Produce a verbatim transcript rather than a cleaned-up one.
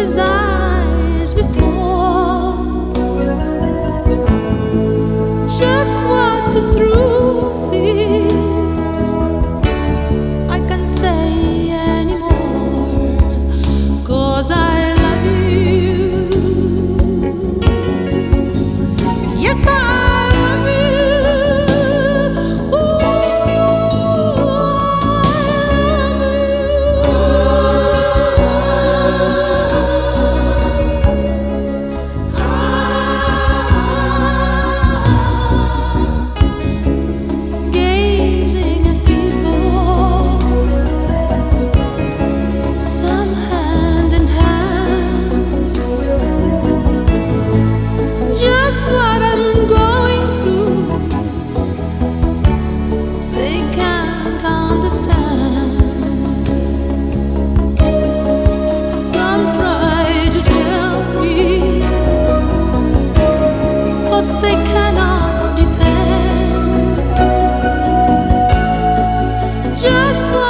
his eyes before. Just what the truth is, I can't say anymore, 'cause I love you. Yes, I love you. Ooh, gazing at people, some hand in hand, just what I'm going through, they can't understand. Some try to tell me thoughts they cannot defend, just what